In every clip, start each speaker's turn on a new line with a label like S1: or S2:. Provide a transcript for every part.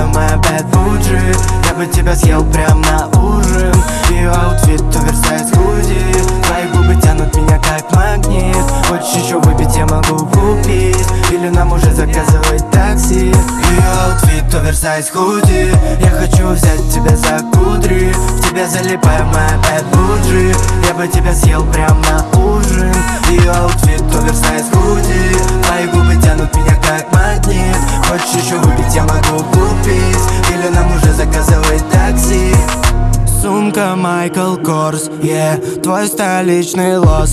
S1: моя bad bougie. Я бы тебя съел прям на ужин. Ее аутфит оверсайз худи. Твои губы тянут меня как магнит. Хочешь еще выпить, я могу купить. Или нам уже заказывать такси. Ее аутфит оверсайз худи. Я хочу взять тебя за кудри. В тебя залипаю, моя bad bougie. Я бы тебя съел прям на ужин. Ее аутфит оверсайз худи. Твои губы тянут меня как магнит. Хочешь еще выпить, я могу купить. Или нам уже заказывать такси. Сумка Майкл Корс, твой столичный лоск,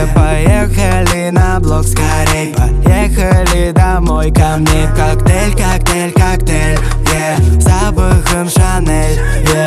S1: поехали на блок скорей, поехали домой ко мне. Коктейль, коктейль, коктейль, запахом Шанель,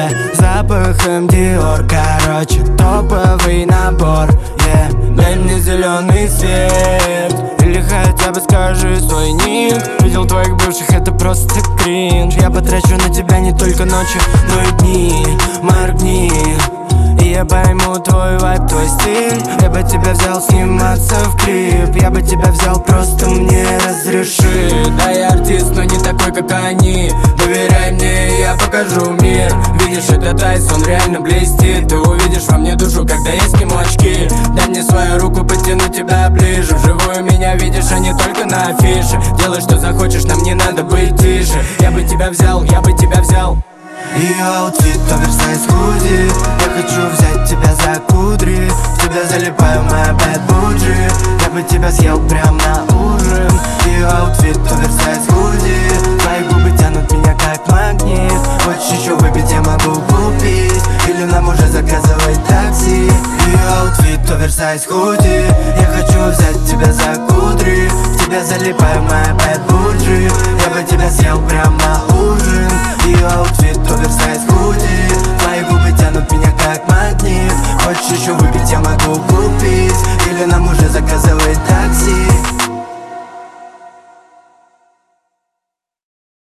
S1: запахом Диор. Короче, топовый набор, дай мне зеленый свет. Или хотя бы скажи свой ник. Видел твоих бывших, это просто кринж. Я потрачу на тебя не только ночи, но и дни. Моргни, и я пойму твой вайб, твой стиль. Я бы тебя взял сниматься в клип. Я бы тебя взял, просто мне разреши. Да, я артист, но не такой, как они. Доверяй мне, я покажу мир. Видишь, этот айс, он реально блестит. Ты увидишь во мне душу, когда я сниму очки. Дай мне свою руку, подтяну тебя ближе. Вживую меня видишь, а не только на афише. Делай, что захочешь, нам не надо быть тише. Я бы тебя взял, я бы тебя взял. Ее аутфит оверсайз худи. Я хочу взять тебя за кудри. В тебя залипаю, моя bad bougie. Я бы тебя съел прям на ужин. Ее аутфит оверсайз худи. Твои губы тянут меня как магнит. Хочешь еще выпить, я могу купить. Или нам уже заказывать такси. Ее аутфит оверсайз худи. Я хочу взять тебя за кудри. В тебя залипаю, моя bad bougie. Я бы тебя съел прям на ужин. Ее аутфит оверсайз худи. Твои губы тянут меня как магнит. Хочешь еще выпить, я могу купить. Или нам уже заказывать такси.